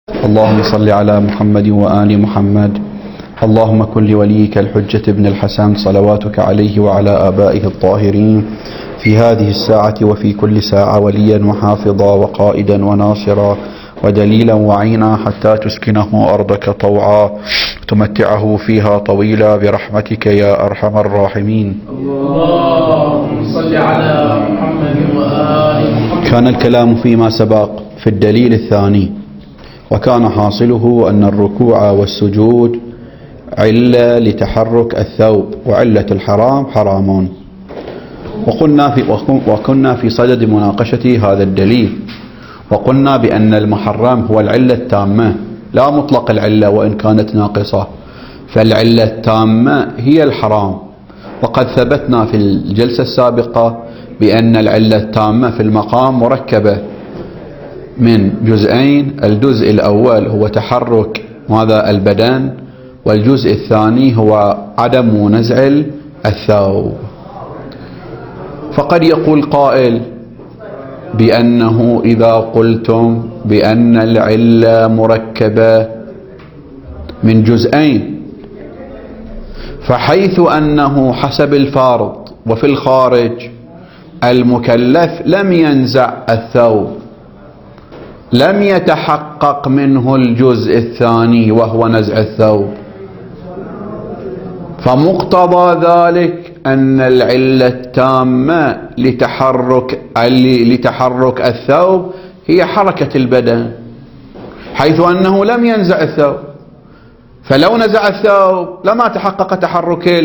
اللهم صل على محمد وآل محمد. اللهم كن لوليك الحجة ابن الحسن صلواتك عليه وعلى آبائه الطاهرين في هذه الساعة وفي كل ساعة وليا وحافظا وقائدا وناصرا ودليلا وعينا حتى تسكنه أرضك طوعا تمتعه فيها طويلا برحمتك يا أرحم الراحمين. اللهم صل على محمد وآل محمد. كان الكلام فيما سبق في الدليل الثاني، وكان حاصله أن الركوع والسجود علة لتحرك الثوب، وعلة الحرام حرام. وكنا في صدد مناقشة هذا الدليل، وقلنا بأن المحرم هو العلة التامة لا مطلق العلة وإن كانت ناقصة، فالعلة التامة هي الحرام. وقد ثبتنا في الجلسة السابقة بأن العلة التامة في المقام مركبة من جزئين، الجزء الأول هو تحرك ماذا البدن، والجزء الثاني هو عدم نزع الثوب. فقد يقول قائل بأنه إذا قلتم بأن العلة مركبة من جزئين، فحيث أنه حسب الفرض وفي الخارج المكلف لم ينزع الثوب، لم يتحقق منه الجزء الثاني وهو نزع الثوب، فمقتضى ذلك أن العلة التامة لتحرك الثوب هي حركة البدن، حيث أنه لم ينزع الثوب. فلو نزع الثوب لما تحقق تحرك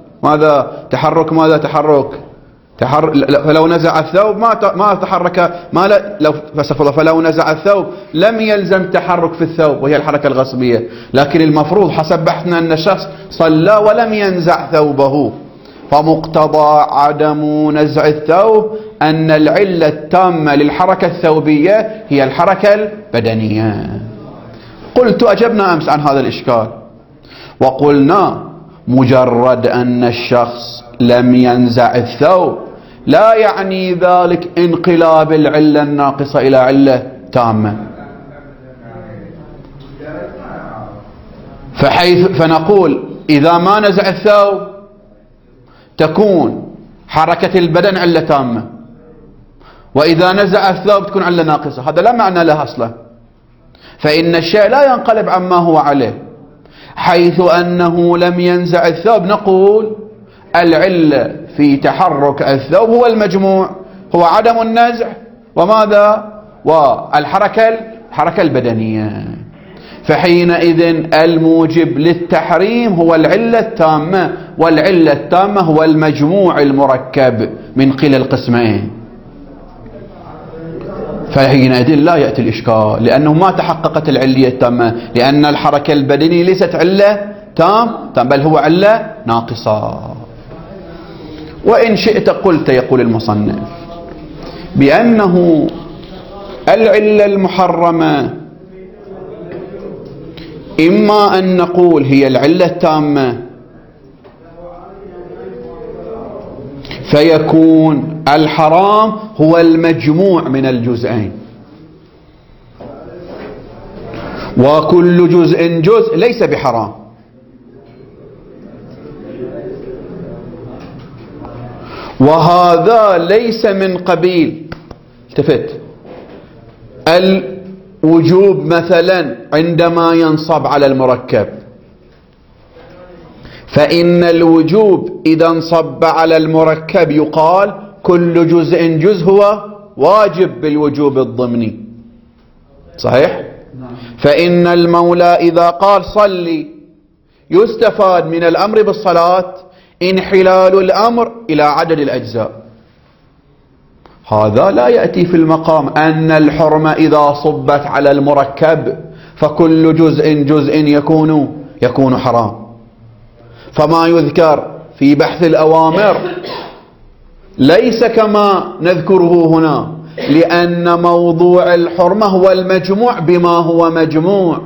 فلو نزع الثوب ما تحرك فلو نزع الثوب لم يلزم تحرك في الثوب وهي الحركة الغصبية. لكن المفروض حسب بحثنا أن الشخص صلى ولم ينزع ثوبه، فمقتضى عدم نزع الثوب أن العلة التامة للحركة الثوبية هي الحركة البدنية. أجبنا أمس عن هذا الإشكال وقلنا مجرد أن الشخص لم ينزع الثوب لا يعني ذلك انقلاب العلة الناقصة إلى علة تامة. فنقول إذا ما نزع الثوب تكون حركة البدن علة تامة، وإذا نزع الثوب تكون علة ناقصة. هذا لا معنى له أصلا، فإن الشيء لا ينقلب عما هو عليه. حيث أنه لم ينزع الثوب نقول العلة في تحرك الثوب هو المجموع، هو عدم النزع وماذا والحركة البدنية. فحينئذ الموجب للتحريم هو العلة التامة، والعلة التامة هو المجموع المركب من قيل القسمين. فحينئذ لا يأتي الإشكال، لأنه ما تحققت العلية التامة، لأن الحركة البدنية ليست علة تام بل هو علة ناقصة. وإن شئت قلت، يقول المصنف، بأنه العلة المحرمة إما أن نقول هي العلة التامة فيكون الحرام هو المجموع من الجزئين، وكل جزء ليس بحرام، وهذا ليس من قبيل الوجوب مثلا عندما ينصب على المركب. فإن الوجوب إذا انصب على المركب يقال كل جزء هو واجب بالوجوب الضمني، صحيح؟ فإن المولى إذا قال صلي يستفاد من الأمر بالصلاة انحلال الأمر إلى عدد الأجزاء. هذا لا يأتي في المقام أن الحرمة إذا صبت على المركب فكل جزء يكون حرام. فما يذكر في بحث الأوامر ليس كما نذكره هنا، لأن موضوع الحرمة هو المجموع بما هو مجموع،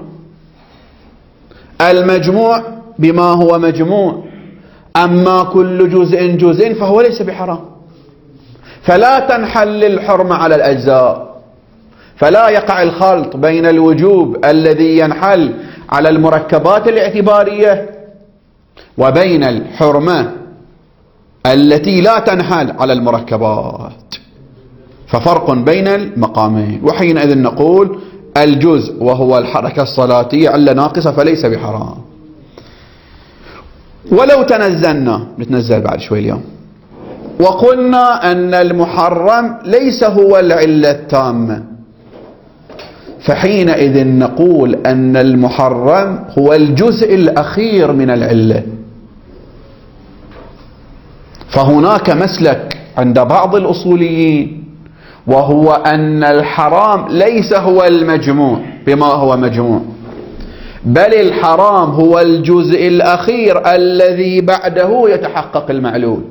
المجموع بما هو مجموع. أما كل جزء فهو ليس بحرام، فلا تنحل الحرمة على الأجزاء، فلا يقع الخلط بين الوجوب الذي ينحل على المركبات الاعتبارية وبين الحرمة التي لا تنحل على المركبات، ففرق بين المقامين. وحينئذ نقول الجزء وهو الحركة الصلاتية علة ناقصة فليس بحرام. ولو تنزلنا، نتنزل بعد شوي اليوم، وقلنا أن المحرم ليس هو العلة التامة، فحينئذ نقول أن المحرم هو الجزء الأخير من العلة. فهناك مسلك عند بعض الأصوليين وهو أن الحرام ليس هو المجموع بما هو مجموع، بل الحرام هو الجزء الأخير الذي بعده يتحقق المعلول،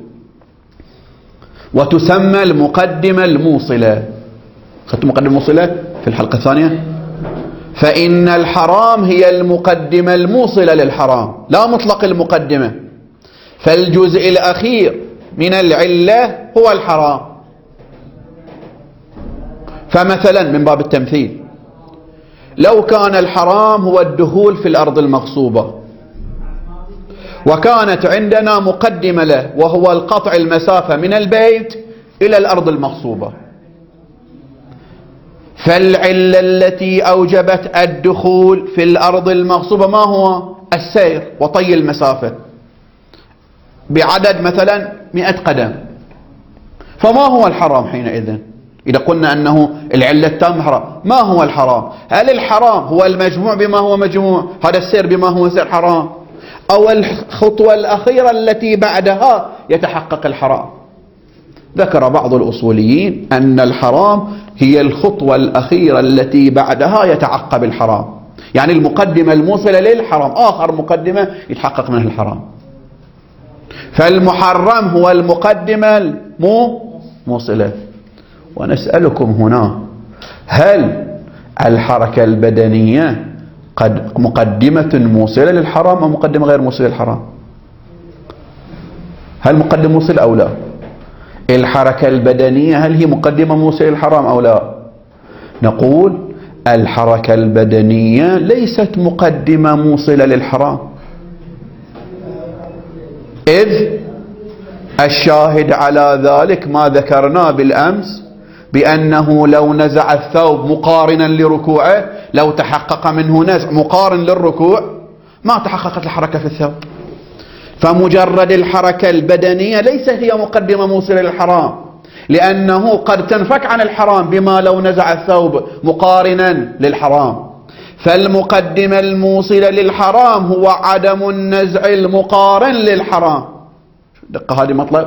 وتسمى المقدمة الموصلة. أخذت مقدمة الموصلة في الحلقة الثانية؟ فإن الحرام هي المقدمة الموصلة للحرام، لا مطلق المقدمة. فالجزء الأخير من العلة هو الحرام. فمثلا من باب التمثيل، لو كان الحرام هو الدخول في الأرض المغصوبة، وكانت عندنا مقدمة له وهو القطع المسافة من البيت إلى الأرض المغصوبة، فالعلة التي أوجبت الدخول في الأرض المغصوبة ما هو؟ السير وطي المسافة بعدد مثلا 100 قدم. فما هو الحرام حينئذ؟ إذا قلنا أنه العلة التامة حرام، ما هو الحرام؟ هل الحرام هو المجموع بما هو مجموع، هذا السير بما هو سير حرام، أو الخطوة الأخيرة التي بعدها يتحقق الحرام؟ ذكر بعض الأصوليين أن الحرام هي الخطوة الأخيرة التي بعدها يتعقب الحرام، يعني المقدمة الموصلة للحرام، آخر مقدمة يتحقق منها الحرام. فالمحرم هو المقدمة الموصلة. ونسألكم هنا، هل الحركة البدنية قد مقدمة موصلة للحرام أو مقدمة غير موصلة للحرام؟ هل مقدمة موصلة أو لا؟ الحركة البدنية هل هي مقدمة موصلة للحرام أو لا؟ نقول الحركة البدنية ليست مقدمة موصلة للحرام، إذ الشاهد على ذلك ما ذكرنا بالأمس بأنه لو نزع الثوب مقارنا لركوعه، لو تحقق منه نزع مقارن للركوع ما تحققت الحركة في الثوب. فمجرد الحركة البدنية ليست هي مقدمة موصلة للحرام، لأنه قد تنفك عن الحرام بما لو نزع الثوب مقارنا للحرام. فالمقدمة الموصلة للحرام هو عدم النزع المقارن للحرام. دقة هذه مطلب.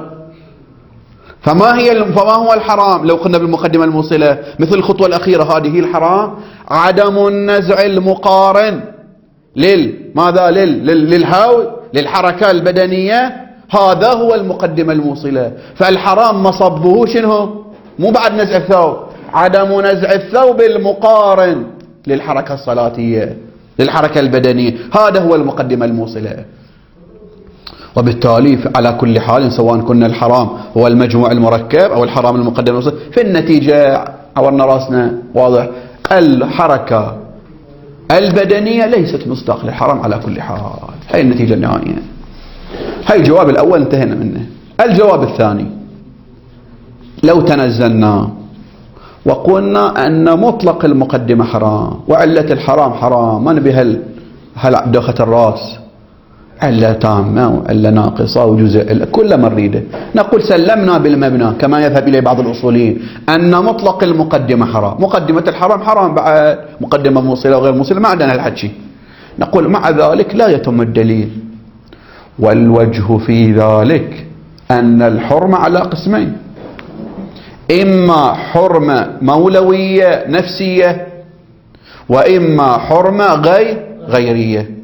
فما هو الحرام؟ لو قلنا بالمقدمة الموصلة مثل الخطوة الأخيرة هذه الحرام عدم النزع المقارن ماذا؟ للهول، للحركة البدنية، هذا هو المقدمة الموصلة. فالحرام مصبه شنو؟ مو بعد نزع الثوب، عدم نزع الثوب المقارن للحركة الصلاتية، للحركة البدنية، هذا هو المقدمة الموصلة. وبالتالي على كل حال سواء كنا الحرام هو المجموع المركب أو الحرام المقدم الموصل، في النتيجة عورنا راسنا واضح، الحركة البدنية ليست مصداق للحرام على كل حال. هاي النتيجة النهائية. هاي الجواب الأول انتهينا منه. الجواب الثاني، لو تنزلنا وقلنا أن مطلق المقدمة حرام وعلة الحرام حرام، ما نبي دوخة الرأس، علة تامة وعلة ناقصة وجزء كل ما نريده. نقول سلمنا بالمبنى كما يذهب إليه بعض الأصوليين أن مطلق المقدمة حرام، مقدمة الحرام حرام، بعد مقدمة موصلة وغير موصلة ما عندنا الحكي. نقول مع ذلك لا يتم الدليل، والوجه في ذلك أن الحرمة على قسمين، إما حرمة مولوية نفسية وإما حرمة غيرية.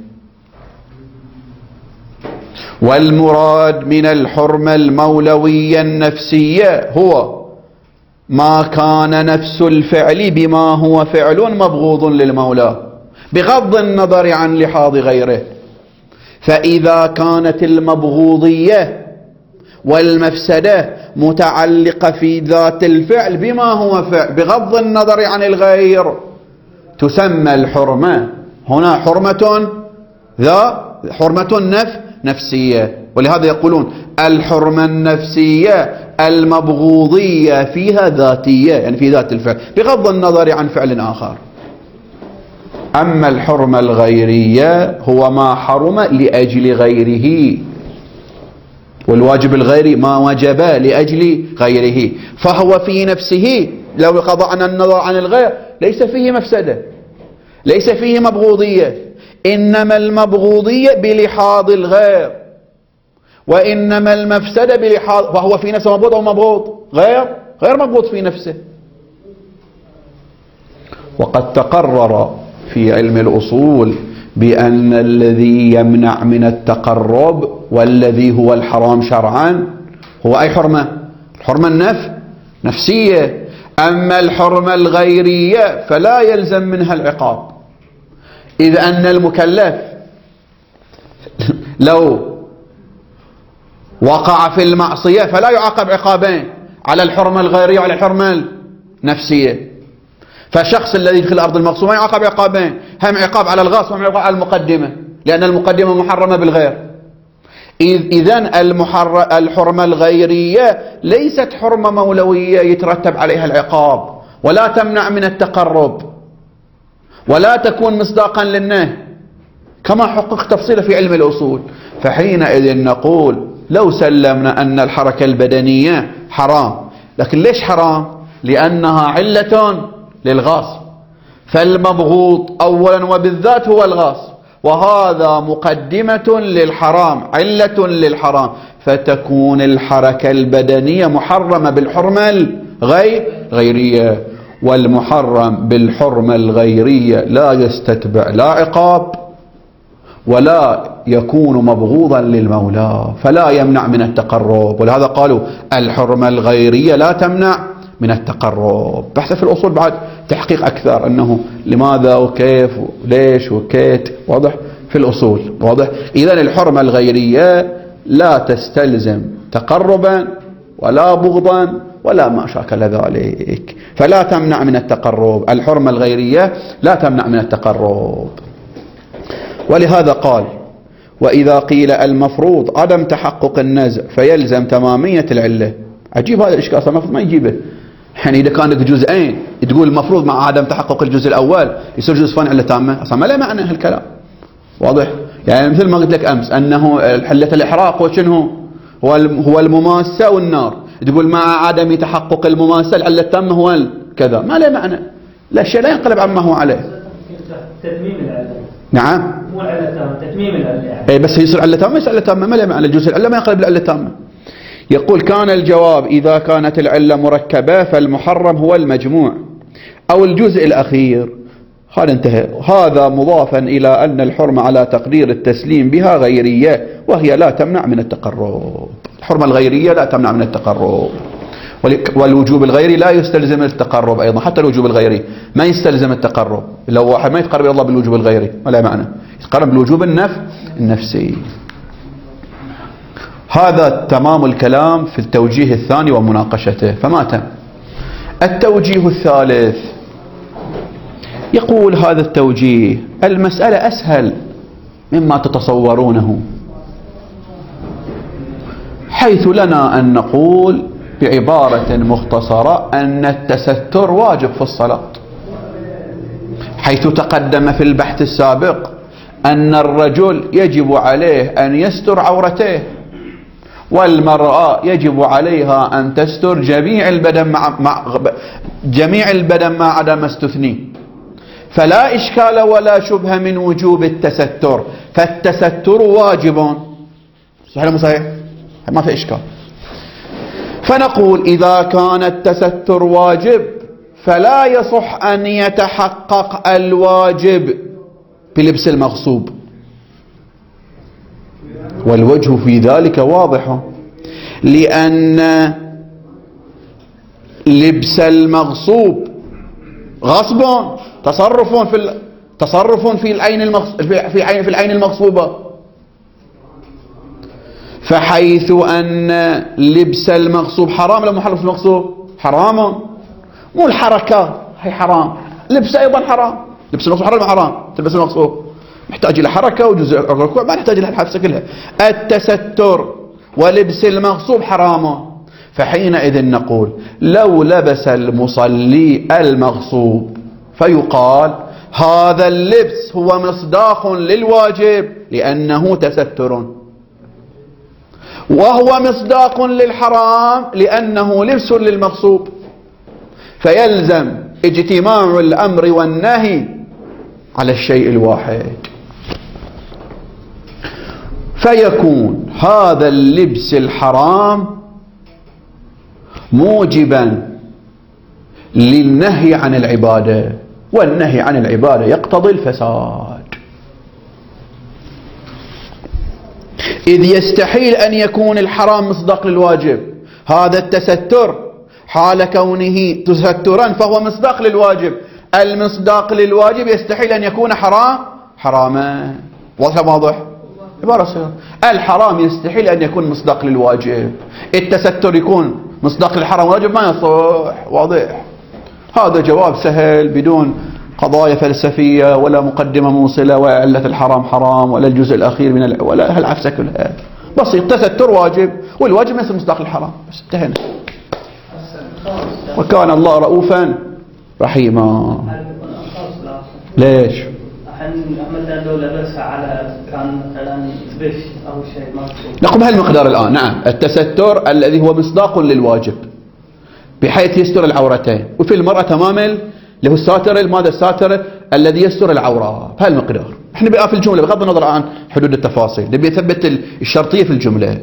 والمراد من الحرمة المولوية النفسية هو ما كان نفس الفعل بما هو فعل مبغوض للمولى بغض النظر عن لحاظ غيره. فإذا كانت المبغوضية والمفسدة متعلقة في ذات الفعل بما هو فعل بغض النظر عن الغير، تسمى الحرمة هنا حرمة نفسية. ولهذا يقولون الحرمة النفسية المبغوضية فيها ذاتية، يعني في ذات الفعل بغض النظر عن فعل آخر. أما الحرمة الغيرية هو ما حرم لأجل غيره، والواجب الغيري ما وجب لأجل غيره، فهو في نفسه لو قضى النظر عن الغير ليس فيه مفسدة، ليس فيه مبغوضية، إنما المبغوضية بلحاظ الغير، وإنما المفسدة بلحاظ، فهو في نفسه مبغوض أو مبغوض؟ غير مبغوض في نفسه. وقد تقرر في علم الأصول بأن الذي يمنع من التقرب والذي هو الحرام شرعا هو أي حرمة؟ الحرمة نفسية. أما الحرمة الغيرية فلا يلزم منها العقاب، إذ أن المكلف لو وقع في المعصية فلا يعاقب عقابين، على الحرمة الغيرية وعلى الحرمة النفسية. فالشخص الذي يدخل الأرض المغصوبة يعاقب عقابين، هم عقاب على الغاصب وهم عقاب على المقدمة، لأن المقدمة محرمة بالغير. إذن الحرمة الغيرية ليست حرمة مولوية يترتب عليها العقاب، ولا تمنع من التقرب، ولا تكون مصداقا للنهي، كما حقق تفصيله في علم الأصول. فحينئذ نقول لو سلمنا أن الحركة البدنية حرام، لكن ليش حرام؟ لأنها علة للغاصب، فالمبغوض أولا وبالذات هو الغاصب، وهذا مقدمة للحرام، علة للحرام، فتكون الحركة البدنية محرمة بالحرمة الغيرية، والمحرم بالحرمة الغيرية لا يستتبع لا عقاب ولا يكون مبغوضا للمولى، فلا يمنع من التقرب. ولهذا قالوا الحرمة الغيرية لا تمنع من التقرب. بحث في الأصول بعد تحقيق أكثر أنه لماذا وكيف وليش وكيت، واضح في الأصول، واضح. إذن الحرمة الغيرية لا تستلزم تقربا ولا بغضا ولا ما شاكل ذلك، فلا تمنع من التقرب. الحرمة الغيرية لا تمنع من التقرب. ولهذا قال وإذا قيل المفروض عدم تحقق النزع فيلزم تمامية العلة. عجيب هذا الإشكال، أصلا المفروض ما يجيبه. يعني إذا كان لك جزئين تقول المفروض مع عدم تحقق الجزء الأول يصير جزء ثاني علة تامة، أصلا ما له معنى هالكلام، واضح. يعني مثل ما قلت لك أمس أنه حلة الإحراق وشنو هو المماسة والنار، تقول مع عدم تحقق المماسة العلة التامة هو كذا، ما له معنى، لا الشيء لا ينقلب عما هو عليه. تتميم العلة، نعم مو علة تامة، تتميم العلة يعني. اي بس يصير علة تامة، علة تامة ما له معنى، الجزء العلة ما ينقلب العلة التامة. يقول كان الجواب إذا كانت العلة مركبة فالمحرم هو المجموع أو الجزء الأخير. هذا انتهى. هذا مضافا إلى أن الحرمة على تقدير التسليم بها غيرية، وهي لا تمنع من التقرب. الحرمة الغيرية لا تمنع من التقرب، والوجوب الغيري لا يستلزم التقرب أيضا. حتى الوجوب الغيري ما يستلزم التقرب، لو واحد ما يتقرب إلى الله بالوجوب الغيري ولا معنى، يتقرب بالوجوب النفسي. هذا تمام الكلام في التوجيه الثاني ومناقشته، فما تم. التوجيه الثالث يقول هذا التوجيه المسألة أسهل مما تتصورونه، حيث لنا أن نقول بعبارة مختصرة أن التستر واجب في الصلاة، حيث تقدم في البحث السابق أن الرجل يجب عليه أن يستر عورته، والمرأة يجب عليها أن تستر جميع البدن مع عدم استثني، فلا إشكال ولا شبهة من وجوب التستر، فالتستر واجب. صحيح ولا مو صحيح؟ ما في إشكال. فنقول إذا كان التستر واجب فلا يصح أن يتحقق الواجب بلبس المغصوب، والوجه في ذلك واضح، لأن لبس المغصوب غصب، تصرف في العين المغصوبة، فحيث أن لبس المغصوب حرام، لو محرم المغصوب حرام، مو الحركة هي حرام، لبس أيضا حرام. لبس المغصوب حرام حرام، تلبس المغصوب محتاج إلى حركة وجزء الركوع ما نحتاج إلى الحبسة كلها. التستر ولبس المغصوب حرام، فحينئذ نقول لو لبس المصلي المغصوب فيقال هذا اللبس هو مصداق للواجب لأنه تستر، وهو مصداق للحرام لأنه لبس للمغصوب، فيلزم اجتماع الأمر والنهي على الشيء الواحد، فيكون هذا اللبس الحرام موجبا للنهي عن العبادة، والنهي عن العبادة يقتضي الفساد، إذ يستحيل أن يكون الحرام مصداق للواجب. هذا التستر حال كونه تسترا فهو مصداق للواجب، المصداق للواجب يستحيل أن يكون حراما. واضح؟ عبارة سهلة. الحرام يستحيل أن يكون مصداق للواجب، التستر يكون مصداق للحرام والواجب ما يصح. واضح؟ هذا جواب سهل بدون قضايا فلسفية ولا مقدمة موصلة ولا علة الحرام حرام ولا الجزء الأخير من ولا هالعفسة كلها. بسيط، تستر واجب والواجب ليس مصداق للحرام، بس انتهينا. وكان الله رؤوفا رحيما. ليش؟ مثلا لو لبسها على كان مثلا بش او شيء مكتوب نقوم بهالمقدار الآن. نعم، التستر الذي هو مصداق للواجب بحيث يستر العورتين، وفي المرأة تماما اللي هو الساتر، ماذا الساتر الذي يستر العورة بهالمقدار. احنا بقى في الجملة بغض النظر عن حدود التفاصيل نبي يثبت الشرطية في الجملة.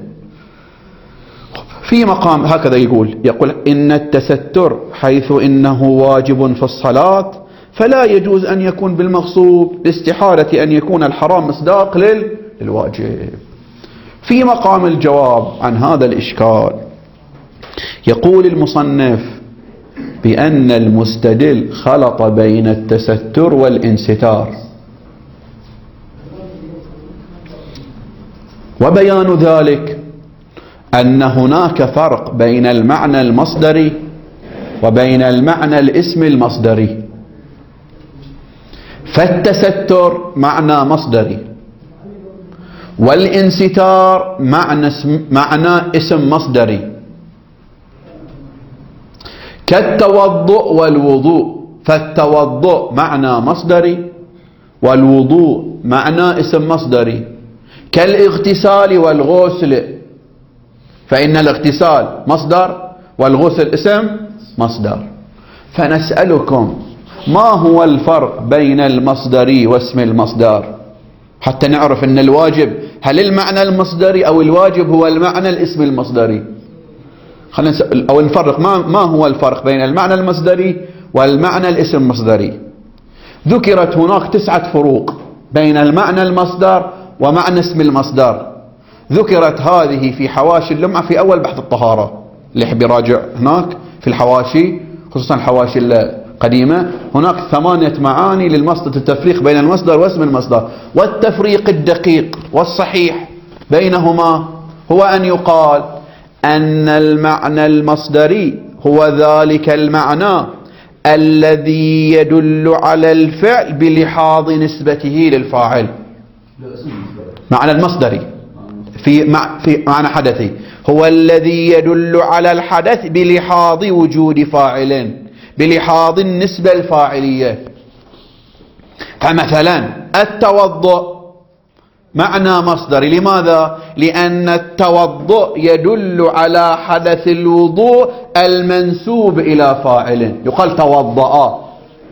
في مقام هكذا يقول إن التستر حيث إنه واجب في الصلاة فلا يجوز أن يكون بالمغصوب لاستحالة أن يكون الحرام مصداق للواجب. في مقام الجواب عن هذا الإشكال يقول المصنف بأن المستدل خلط بين التستر والانستار، وبيان ذلك أن هناك فرق بين المعنى المصدري وبين المعنى الاسم المصدري. فالتستر معنى مصدري، والانستار معنى اسم مصدري، كالتوضؤ والوضوء، فالتوضؤ معنى مصدري والوضوء معنى اسم مصدري، كالاغتسال والغسل، فإن الاغتسال مصدر والغسل اسم مصدر. فنسألكم ما هو الفرق بين المصدري واسم المصدر حتى نعرف أن الواجب هل المعنى المصدري أو الواجب هو المعنى الاسم المصدري. خلينا نسأل أو نفرق ما هو الفرق بين المعنى المصدري والمعنى الاسم المصدري. ذكرت هناك 9 فروق بين المعنى المصدر ومعنى اسم المصدر، ذكرت هذه في حواشي اللمعة في أول بحث الطهارة اللي يحب يراجع هناك في الحواشي، خصوصا الحواشي القديمة. هناك 8 معاني للمصدر، التفريق بين المصدر واسم المصدر، والتفريق الدقيق والصحيح بينهما هو أن يقال أن المعنى المصدري هو ذلك المعنى الذي يدل على الفعل بلحاظ نسبته للفاعل. معنى المصدري في معنى حدثي هو الذي يدل على الحدث بلحاظ وجود فاعل، بلحاظ النسبة الفاعلية. فمثلا التوضؤ معنى مصدري، لماذا؟ لأن التوضؤ يدل على حدث الوضوء المنسوب إلى فاعل، يقال توضأ.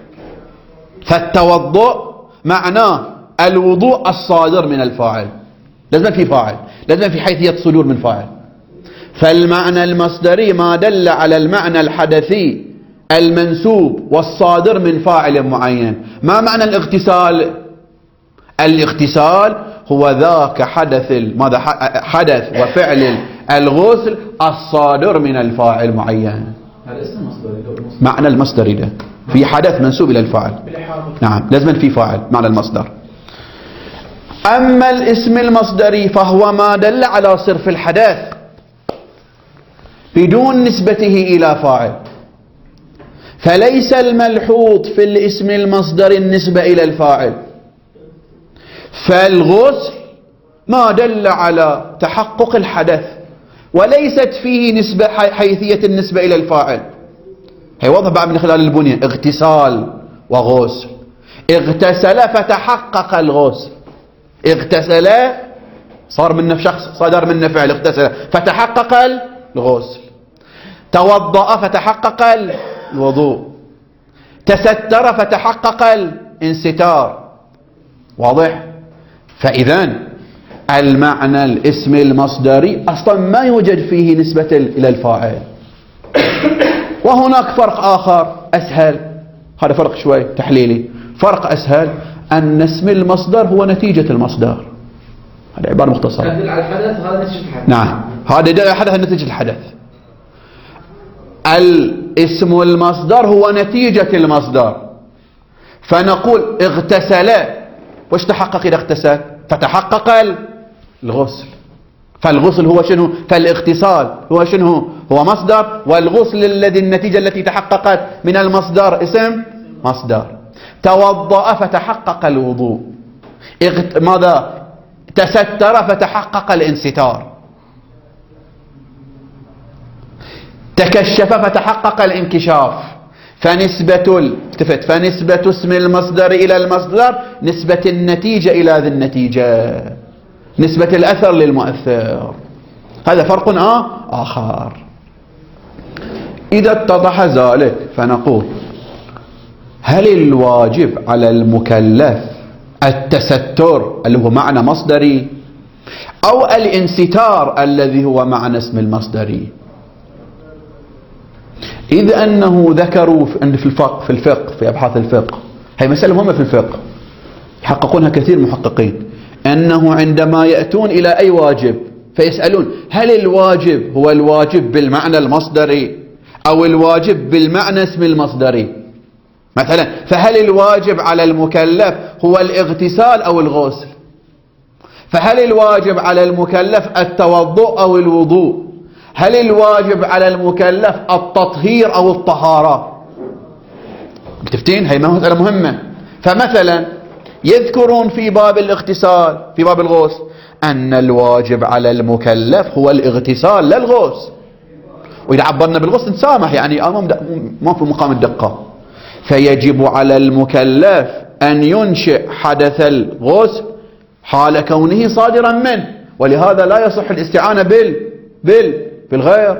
فالتوضؤ معناه الوضوء الصادر من الفاعل، لازم في فاعل، لازم في حيثية صدور من فاعل. فالمعنى المصدري ما دل على المعنى الحدثي المنسوب والصادر من فاعل معين. ما معنى الاغتسال؟ الاغتسال هو ذاك حدث وفعل الغسل الصادر من الفاعل معين. معنى المصدري ده في حدث منسوب إلى الفاعل. نعم، لازم في فاعل، معنى المصدر. أما الاسم المصدري فهو ما دل على صرف الحدث بدون نسبته إلى فاعل، فليس الملحوظ في الاسم المصدري النسبة إلى الفاعل، فالغسل ما دل على تحقق الحدث وليست فيه نسبة حيثية النسبة إلى الفاعل. هي واضح بعد من خلال البنية. اغتسال وغسل. اغتسل فتحقق الغسل، اغتسل صار منه شخص، صدر منه فعل، اغتسل فتحقق الغسل. توضأ فتحقق الوضوء. تستر فتحقق الانستار. واضح؟ فإذا المعنى الاسم المصدري أصلا ما يوجد فيه نسبة إلى الفاعل. وهناك فرق آخر أسهل، هذا فرق شوي تحليلي، فرق أسهل، أن اسم المصدر هو نتيجة المصدر. هذه عبارة مختصرة. يدل على الحدث، هذا نتيجة الحدث. نعم، هذا يدل على الحدث نتيجة الحدث. الاسم المصدر هو نتيجة المصدر، فنقول اغتسل، وش تحقق إذا اغتسل؟ فتحقق الغسل. فالغسل هو شنو؟ فالاغتسال هو شنو؟ هو مصدر، والغسل الذي النتيجة التي تحققت من المصدر اسم مصدر. توضأ فتحقق الوضوء. ماذا؟ تستر فتحقق الانستار. تكشف فتحقق الانكشاف. فنسبة اسم المصدر إلى المصدر نسبة النتيجة إلى ذي النتيجة، نسبة الأثر للمؤثر. هذا فرق آخر. إذا اتضح ذلك فنقول: هل الواجب على المكلف التستر اللي هو معنى مصدري، أو الانستار الذي هو معنى اسم المصدري؟ إذ أنه ذكروا في الفقه في أبحاث الفقه، هي مسألة مهمة في الفقه يحققونها كثير محققين، أنه عندما يأتون إلى أي واجب فيسألون: هل الواجب هو الواجب بالمعنى المصدري أو الواجب بالمعنى اسم المصدري؟ مثلا، فهل الواجب على المكلف هو الاغتسال أو الغسل؟ فهل الواجب على المكلف التوضؤ أو الوضوء؟ هل الواجب على المكلف التطهير أو الطهارة؟ متفتين؟ هي مسألة مهمة. فمثلا يذكرون في باب الاغتسال في باب الغسل أن الواجب على المكلف هو الاغتسال لا الغسل، وإذا عبرنا بالغسل نسامح، يعني ما في مقام الدقة. فيجب على المكلف أن ينشئ حدث الغسل حال كونه صادرا منه، ولهذا لا يصح الاستعانة بالغير.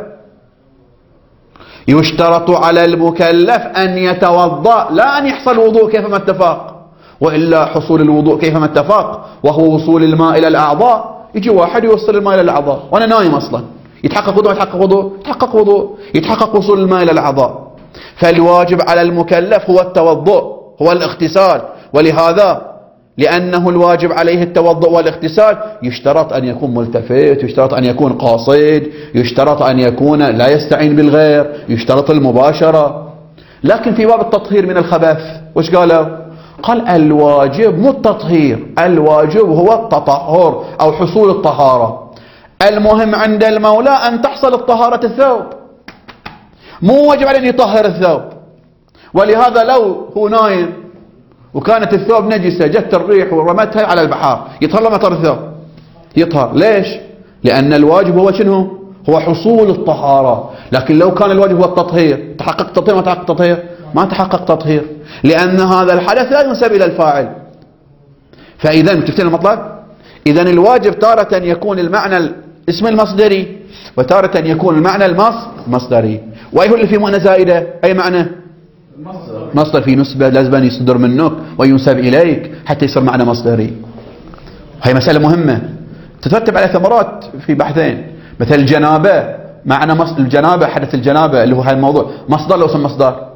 يشترط على المكلف أن يتوضأ، لا أن يحصل وضوء كيفما اتفق، وإلا حصول الوضوء كيفما اتفق وهو وصول الماء إلى الأعضاء. يجي واحد يوصل الماء إلى الأعضاء وأنا نايم أصلا، يتحقق وضوء يتحقق وضوء يتحقق وصول الماء إلى الأعضاء. فالواجب على المكلف هو التوضؤ، هو الاغتسال، ولهذا لأنه الواجب عليه التوضؤ والاغتسال يشترط أن يكون ملتفت، يشترط أن يكون قاصد، يشترط أن يكون لا يستعين بالغير، يشترط المباشرة. لكن في باب التطهير من الخبث وش قالوا؟ قال الواجب مو التطهير، الواجب هو التطهر أو حصول الطهارة. المهم عند المولى أن تحصل الطهارة الثوب، مو واجب عليه أن يطهر الثوب. ولهذا لو هو نايم وكانت الثوب نجسة، جت الريح ورمتها على البحار، يطهر له مطر الثوب؟ يطهر. ليش؟ لأن الواجب هو شنو؟ هو حصول الطهارة. لكن لو كان الواجب هو التطهير، تحقق التطهير ما تحقق التطهير؟ ما تحقق تطهير، لأن هذا الحدث لا ينسب إلى الفاعل. فإذا متفتين المطلب؟ إذا الواجب تارة يكون المعنى الاسم المصدري، وتارة يكون المعنى المصدري. وأي هو اللي فيه معنى زائدة؟ أي معنى؟ مصدر في نسبة لازم أن يصدر منك وينسب إليك حتى يصير معنى مصدري. هي مسألة مهمة تترتب على ثمرات في بحثين. مثل الجنابة، معنى الجنابة، حدث الجنابة اللي هو هذا الموضوع، مصدر لو اسم مصدر؟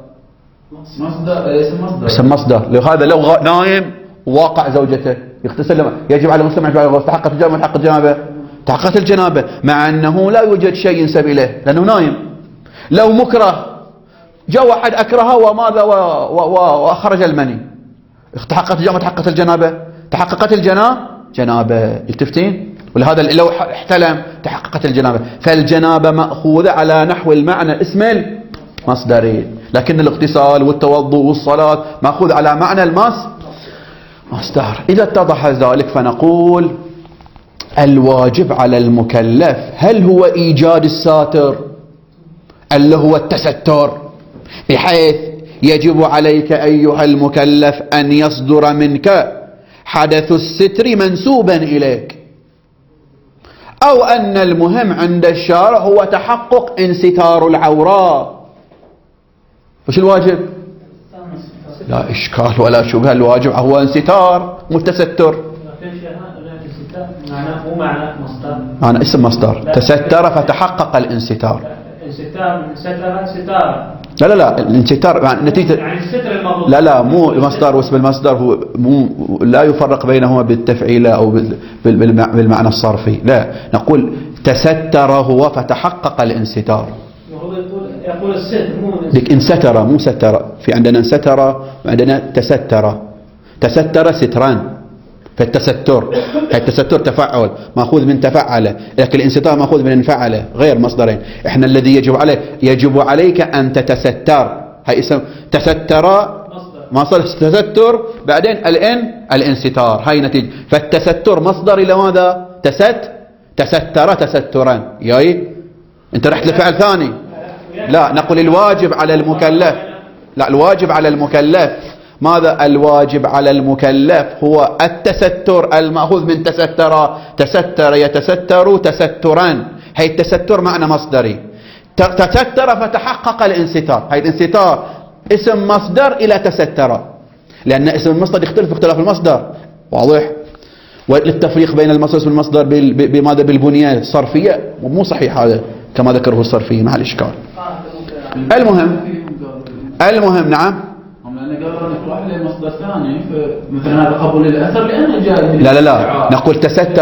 اسم مصدر. لهذا لو نايم وواقع زوجته يغتسل، يجب على المسلم أن يفعل. تحققت الجنابة تحققت الجنابة؟ تحققت الجنابة، مع أنه لا يوجد شيء ينسب إليه لأنه نايم. لو مكره، جاء واحد أكرهه وماذا وأخرج المني، تحققت الجنابة تحققت الجنابة؟ تحققت جنابة. التفتين؟ ولهذا لو احتلم تحققت الجنابة. فالجنابة مأخوذة على نحو المعنى اسم المصدري، لكن الاغتسال والتوضؤ والصلاة مأخوذ على معنى مصدر. إذا اتضح ذلك فنقول الواجب على المكلف هل هو إيجاد الساتر اللي هو التستر، بحيث يجب عليك أيها المكلف أن يصدر منك حدث الستر منسوبا إليك، أو أن المهم عند الشارع هو تحقق انستار العورة. وش الواجب؟ لا إشكال ولا شبهة، الواجب هو انستار مو التستر. مو معنى مصدر، معنى اسم مصدر. تستر فتحقق الانستار. ستار. لا الانستار يعني نتيجة، يعني الستر المضبوط. لا مو المصدر واسم المصدر هو لا يفرق بينهما بالتفعيل أو بالمعنى الصرفي. لا، نقول تستر هو فتحقق الانستار. يقول الستر مو لك انستر مو ستر. في عندنا انستر وعندنا تستر. تستر ستران. فالتستر التستر تفعل ماخوذ من تفعل، لكن الانستار ماخوذ من انفعل، غير مصدرين. احنا الذي يجب عليك ان تتستر، هاي اسم تستر مصدر تستر، بعدين الانستار، هاي نتيجة. فالتستر مصدر الى ماذا؟ تستر تسترا. ياي انت رحت لفعل ثاني. لا، نقول الواجب على المكلف. لا، الواجب على المكلف ماذا؟ الواجب على المكلف هو التستر المأخوذ من تستر. تستر يتستر تسترا، هي التستر معنى مصدري. تستر فتحقق الانستار، هي الانستار اسم مصدر إلى تستر، لأن اسم المصدر يختلف باختلاف المصدر، واضح؟ وللتفريق بين المصدر والمصدر بماذا؟ بالبنية الصرفية، ومو صحيح هذا كما ذكره الصرفي مع الإشكال. المهم نعم. لأن قالوا أنك راح لمصدر ثاني، فمثلا هذا قبول الأثر لأنه جاي. لا نقول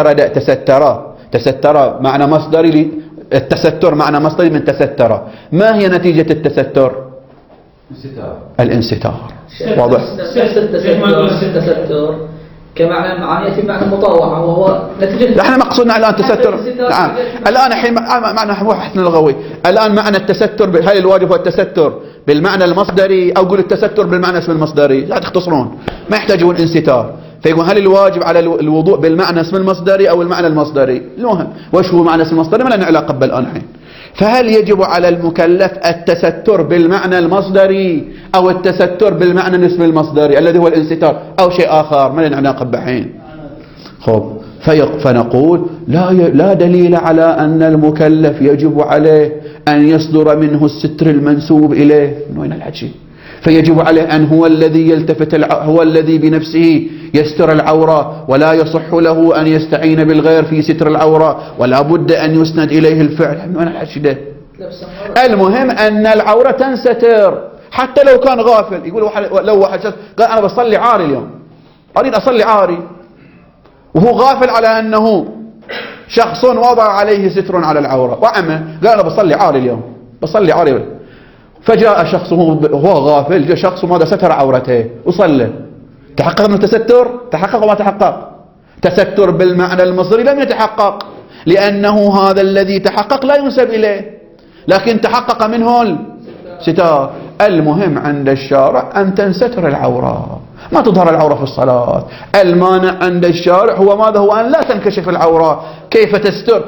تستر معنى مصدري. التستر معنى مصدري من تستر. ما هي نتيجة التستر؟ الانستار. واضح؟ التستر كمعنى معانية في معنى مطاوعة، وهو نتيجة. احنا مقصودنا الآن تستر. نعم. الآن حين معنى حسن اللغوي، الآن معنى التستر، هل الواجب هو التستر بالمعنى المصدري أو قول التستر بالمعنى اسم المصدري؟ لا تختصرون، ما يحتاجون انستار. فيقول هل الواجب على الوضوء بالمعنى اسم المصدري أو المعنى المصدري؟ المهم وش هو معنى اسم المصدري ما لنا علاقة بالآن الحين. فهل يجب على المكلف التستر بالمعنى المصدري أو التستر بالمعنى اسم المصدري الذي هو الانستار، أو شيء آخر ما لنا علاقة بحين؟ خب فنقول لا دليل على أن المكلف يجب عليه أن يصدر منه الستر المنسوب إليه. من وين الحكي؟ فيجب عليه أن هو الذي هو الذي بنفسه يستر العورة، ولا يصح له أن يستعين بالغير في ستر العورة، ولا بد أن يسند إليه الفعل. من وين الحكي ده؟ المهم أن العورة تنستر حتى لو كان غافل. يقول لو واحد قال أنا بصلي عاري اليوم، أريد أصلي عاري، وهو غافل على أنه شخص وضع عليه ستر على العورة وعمى، قال أنا بصلي عاري اليوم، بصلي عاري. فجاء شخص وهو غافل، جاء شخص ماذا؟ ستر عورته وصلى. تحقق من التستر؟ تحقق وما تحقق؟ تستر بالمعنى المصدري لم يتحقق، لأنه هذا الذي تحقق لا ينسب إليه، لكن تحقق منه الستار. المهم عند الشارع أن تنستر العورة، ما تظهر العورة في الصلاة. المانع عند الشارع هو ماذا؟ هو أن لا تنكشف العورة. كيف تستر؟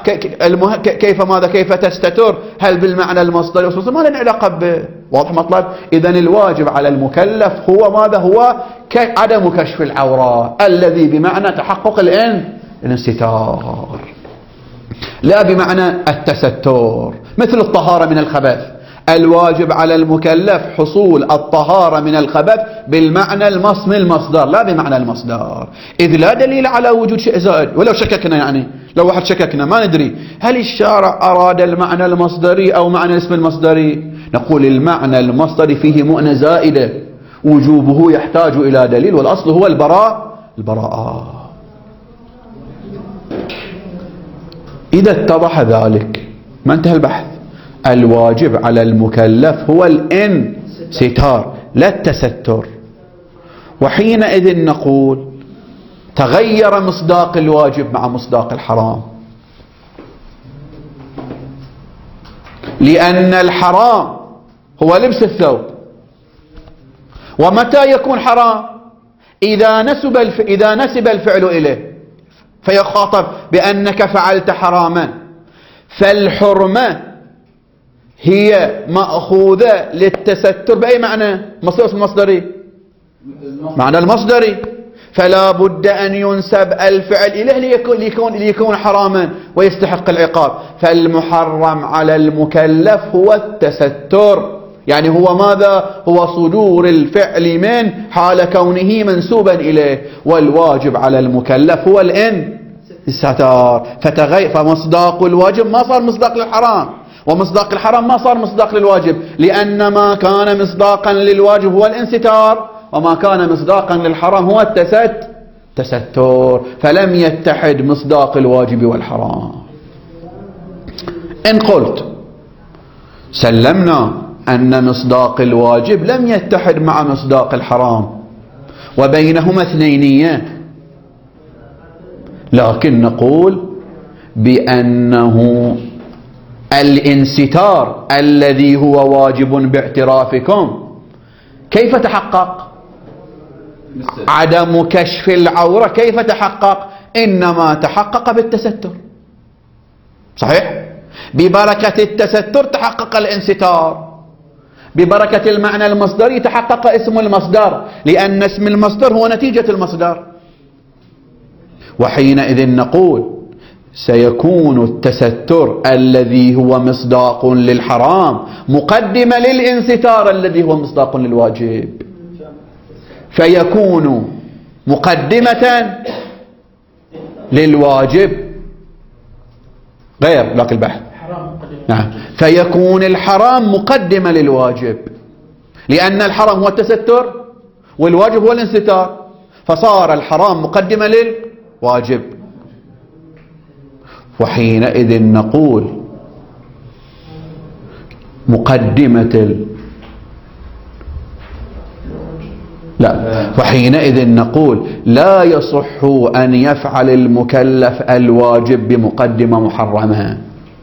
كيف تستتر؟ هل بالمعنى المصدري؟ ما لنا علاقة به. واضح مطلب؟ إذن الواجب على المكلف هو ماذا؟ هو عدم كشف العورة الذي بمعنى تحقق الانستار، لا بمعنى التستر. مثل الطهارة من الخبث، الواجب على المكلف حصول الطهارة من الخبث بالمعنى المصدر لا بمعنى المصدر، إذ لا دليل على وجود شيء زائد. ولو شككنا، يعني لو واحد شككنا ما ندري هل الشارع أراد المعنى المصدري أو معنى الاسم المصدري، نقول المعنى المصدري فيه مؤنة زائدة، وجوبه يحتاج إلى دليل، والأصل هو البراءة. إذا اتضح ذلك ما انتهى البحث. الواجب على المكلف هو الانستار لا التستر. وحينئذ نقول تغير مصداق الواجب مع مصداق الحرام، لأن الحرام هو لبس الثوب. ومتى يكون حرام؟ إذا نسب الفعل إليه، فيخاطب بأنك فعلت حراما. فالحرمة هي مأخوذة للتستر بأي معنى؟ مصدر المصدري، معنى المصدري، فلا بد أن ينسب الفعل إليه ليكون حراما ويستحق العقاب. فالمحرم على المكلف هو التستر، يعني هو ماذا؟ هو صدور الفعل من حال كونه منسوبا إليه. والواجب على المكلف هو الستار. فمصداق الواجب ما صار مصداق للحرام، ومصداق الحرام ما صار مصداق للواجب، لأن ما كان مصداقا للواجب هو الانستار، وما كان مصداقا للحرام هو التستر. فلم يتحد مصداق الواجب والحرام. إن قلت سلمنا أن مصداق الواجب لم يتحد مع مصداق الحرام وبينهما اثنينية، لكن نقول بأنه الانستار الذي هو واجب باعترافكم كيف تحقق؟ عدم كشف العورة كيف تحقق؟ إنما تحقق بالتستر. صحيح؟ ببركة التستر تحقق الانستار، ببركة المعنى المصدري تحقق اسم المصدر، لأن اسم المصدر هو نتيجة المصدر. وحينئذ نقول سيكون التستر الذي هو مصداق للحرام مقدمة للانستار الذي هو مصداق للواجب، فيكون مقدمة للواجب غير لكن البحث. نعم، فيكون الحرام مقدمة للواجب، لأن الحرام هو التستر والواجب هو الانستار، فصار الحرام مقدمة للواجب. وحينئذ نقول وحينئذ نقول لا يصح أن يفعل المكلف الواجب بمقدمة محرمة،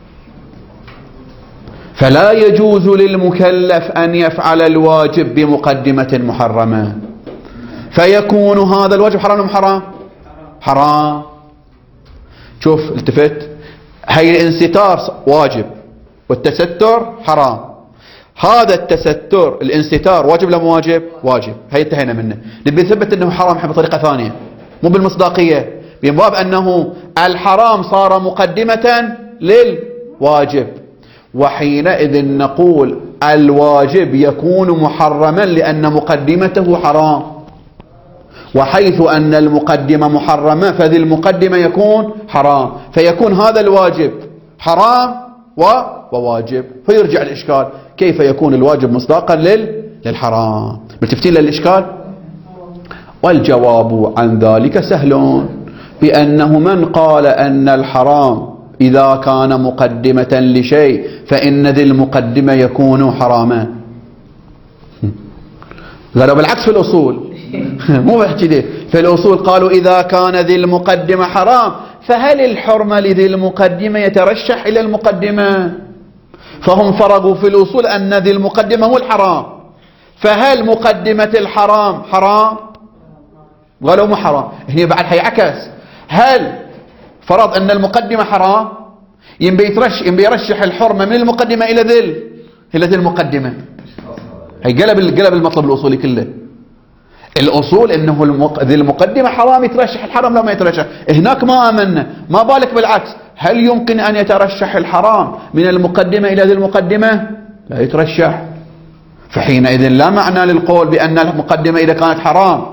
فلا يجوز للمكلف أن يفعل الواجب بمقدمة محرمة، فيكون هذا الواجب حرام حرام حرام. شوف التفت، هي الانستار واجب والتستر حرام. هذا التستر الانستار واجب ولا مو واجب؟ واجب. هي انتهينا منه. نبي نثبت انه حرام بطريقه ثانيه، مو بالمصداقيه، بباب انه الحرام صار مقدمه للواجب. وحينئذ نقول الواجب يكون محرما لان مقدمته حرام، وحيث أن المقدمة محرمة فذي المقدمة يكون حرام، فيكون هذا الواجب حرام وواجب. فيرجع الإشكال، كيف يكون الواجب مصداقا للحرام؟ ملتفتين للإشكال؟ والجواب عن ذلك سهل، بأنه من قال أن الحرام إذا كان مقدمة لشيء فإن ذي المقدمة يكون حراما. قالوا بالعكس في الأصول، مو بحكي ذي، في الأصول قالوا إذا كان ذي المقدمة حرام فهل الحرمة لذي المقدمة يترشح إلى المقدمة؟ فهم فرقوا في الأصول أن ذي المقدمة هو الحرام، فهل مقدمة الحرام حرام؟ قالوا مو حرام. هنا بعد حيعكس، هل فرض أن المقدمة حرام ينبي يرشح الحرمة من المقدمة إلى ذي المقدمة. هي قلب المطلب الأصولي كله. الأصول أنه ذي المقدمة حرام يترشح، الحرام لا ما يترشح. هناك ما آمنا، ما بالك بالعكس، هل يمكن أن يترشح الحرام من المقدمة إلى ذي المقدمة؟ لا يترشح. فحينئذ لا معنى للقول بأن المقدمة إذا كانت حرام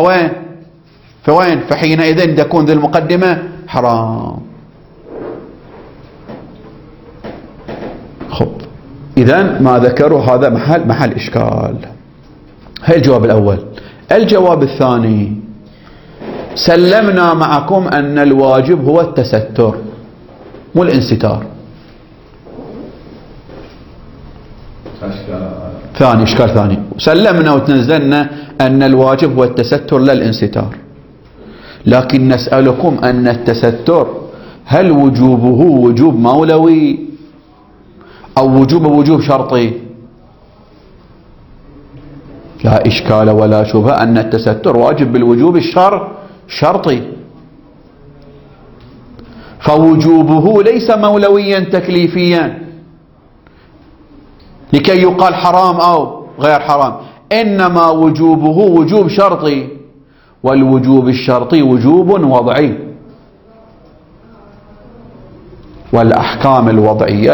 فوين فحينئذ تكون ذي المقدمة حرام. خب، إذن ما ذكروا هذا محل إشكال. هاي الجواب الأول. الجواب الثاني، سلمنا معكم أن الواجب هو التستر مو الانستار. ثاني إشكال ثاني، سلمنا وتنزلنا أن الواجب هو التستر لا الانستار. لكن نسألكم أن التستر هل وجوبه وجوب مولوي أو وجوب شرطي؟ لا إشكال ولا شبهة أن التستر واجب بالوجوب شرطي، فوجوبه ليس مولويا تكليفيا لكي يقال حرام أو غير حرام، إنما وجوبه وجوب شرطي، والوجوب الشرطي وجوب وضعي. والأحكام الوضعية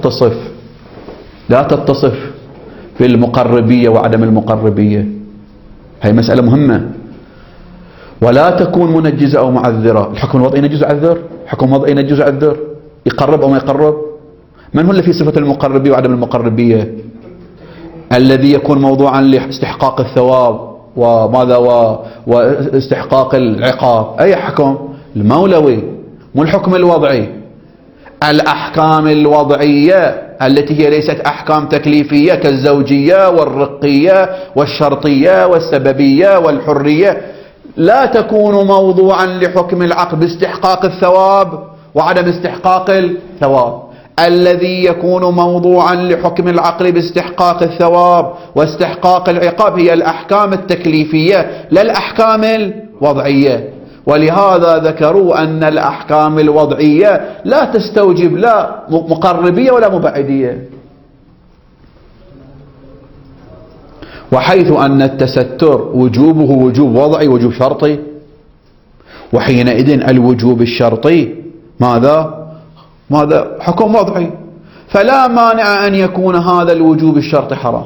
لا تتصف في المقربية وعدم المقربية، هي مسألة مهمة، ولا تكون منجزة أو معذرة. الحكم الوضعي ينجز ويعذر، الحكم الوضعي ينجز ويعذر، يقرب أو ما يقرب. من هو اللي في صفة المقربية وعدم المقربية؟ الذي يكون موضوعا لاستحقاق الثواب وماذا واستحقاق العقاب، أي حكم؟ المولوي، مو الحكم الوضعي. الأحكام الوضعية التي هي ليست أحكام تكليفية كالزوجية والرقية والشرطية والسببية والحرية لا تكون موضوعا لحكم العقل باستحقاق الثواب وعدم استحقاق الثواب. الذي يكون موضوعا لحكم العقل باستحقاق الثواب واستحقاق العقاب هي الأحكام التكليفية لا الأحكام الوضعية. ولهذا ذكروا أن الأحكام الوضعية لا تستوجب لا مقربية ولا مبعدية. وحيث أن التستر وجوبه وجوب وضعي وجوب شرطي، وحينئذ الوجوب الشرطي ماذا حكم وضعي، فلا مانع أن يكون هذا الوجوب الشرطي حرام.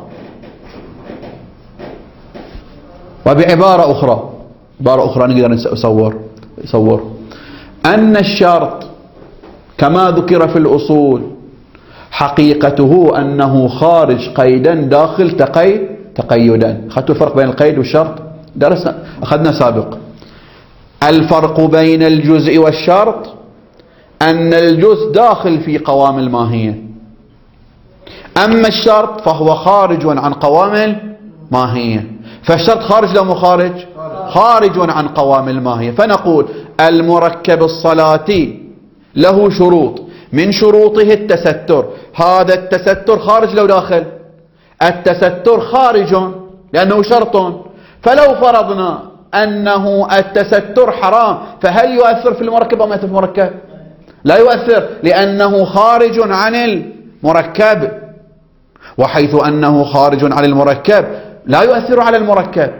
وبعبارة أخرى نقدر نصور أن الشرط كما ذكر في الأصول حقيقته أنه خارج قيدا داخل تقيدا. أخذتوا الفرق بين القيد والشرط؟ أخذنا سابق. الفرق بين الجزء والشرط أن الجزء داخل في قوام الماهية، أما الشرط فهو خارج عن قوام الماهية. فالشرط خارج لو مو خارج؟ خارج عن قوام الماهية. فنقول المركب الصلاتي له شروط، من شروطه التستر. هذا التستر خارج لو داخل؟ التستر خارج لأنه شرط. فلو فرضنا أنه التستر حرام فهل يؤثر في المركب أو ما يؤثر في المركب؟ لا يؤثر، لأنه خارج عن المركب. وحيث أنه خارج عن المركب لا يؤثر على المركب.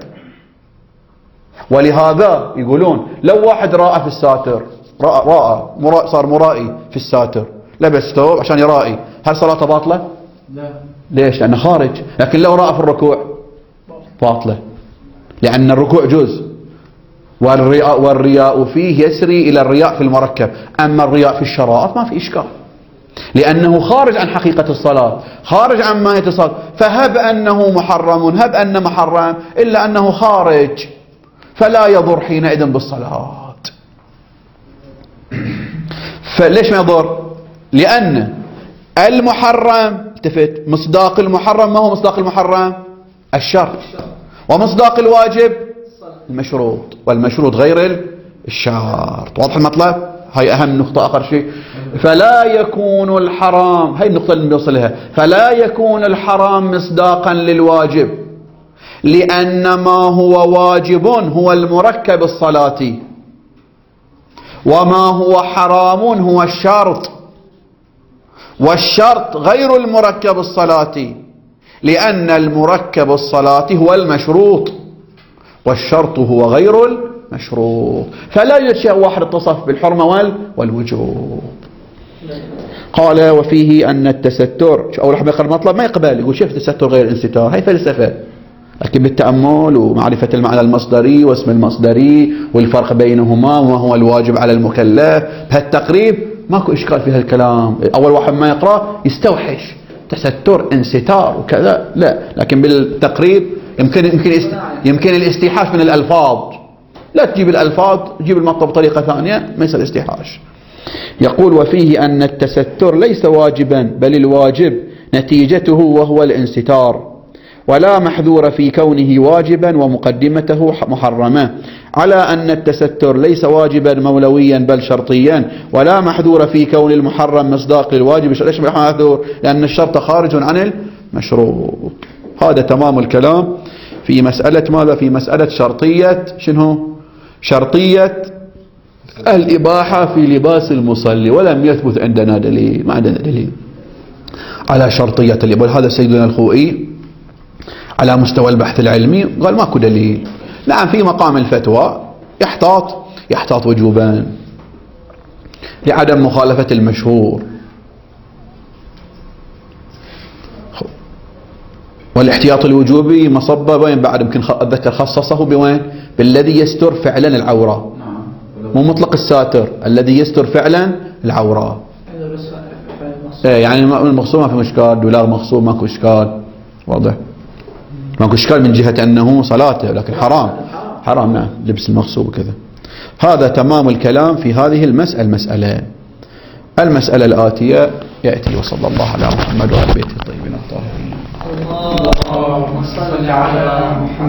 ولهذا يقولون لو واحد راى في الساتر، صار مرائي في الساتر، لبس ثوب عشان يرائي، هل صلاته باطلة؟ لا. ليش؟ لأنه خارج. لكن لو رأى في الركوع باطلة، لأن الركوع جزء والرياء فيه يسري إلى الرياء في المركب. أما الرياء في الشرائط ما في إشكال، لأنه خارج عن حقيقة الصلاة، خارج عن ماهية الصلاة. فهب أنه محرم، هب أن محرم، إلا أنه خارج، فلا يضر حينئذ بالصلاة. فليش ما يضر؟ لأن المحرم، التفت، مصداق المحرم ما هو مصداق المحرم؟ الشرط. ومصداق الواجب المشروط، والمشروط غير الشرط. واضح المطلب؟ هاي أهم نقطة. آخر شيء، فلا يكون الحرام، هاي النقطة اللي نوصلها، فلا يكون الحرام مصداقا للواجب، لأن ما هو واجب هو المركب الصلاتي، وما هو حرام هو الشرط، والشرط غير المركب الصلاتي، لأن المركب الصلاتي هو المشروط والشرط هو غير المشروط. فلا يرشأ واحد اتصف بالحرمة والوجوب. قال وفيه أن التستر، أول واحد يقرأ المطلب ما يقبل، يقول شوف التستر غير الانستار، هاي فلسفة. لكن بالتأمل ومعرفة المعنى المصدري واسم المصدري والفرق بينهما وما هو الواجب على المكلف بهالتقريب ماكو إشكال في هالكلام. أول واحد ما يقرأ يستوحش تستر انستار وكذا، لا. لكن بالتقريب يمكن الاستيحاش من الألفاظ. لا تجيب الألفاظ، تجيب المطلب بطريقة ثانية ما يصير استيحاش. يقول وفيه أن التستر ليس واجبا، بل الواجب نتيجته وهو الانستار، ولا محذور في كونه واجبا ومقدمته محرمة، على أن التستر ليس واجبا مولويا بل شرطيا، ولا محذور في كون المحرم مصداق للواجب. ليش محذور؟ لأن الشرط خارج عن المشروط. هذا تمام الكلام في مسألة ماذا؟ في مسألة شرطية شنو؟ شرطية الإباحة في لباس المصلي، ولم يثبت عندنا دليل، ما عندنا دليل على شرطية الإباحة. هذا سيدنا الخوئي على مستوى البحث العلمي قال ماكو دليل. نعم في مقام الفتوى يحتاط وجوبان لعدم مخالفة المشهور، والاحتياط الوجوبي مصبة وين بعد يمكن أتذكر خصصه بوين؟ بالذي يستر فعلا العورة، مو مطلق الساتر، الذي يستر فعلا العورة. يعني المغصوب ما في مشكال، دولار مغصوب ماكو إشكال، واضح؟ ماكو إشكال من جهة أنه صلاته، لكن حرام نعم لبس المغصوب وكذا. هذا تمام الكلام في هذه المسألة. المسألة الآتية يأتي وصلى الله على محمد وعلى بيته الطيبين الطاهرين. اللهم صل على محمد.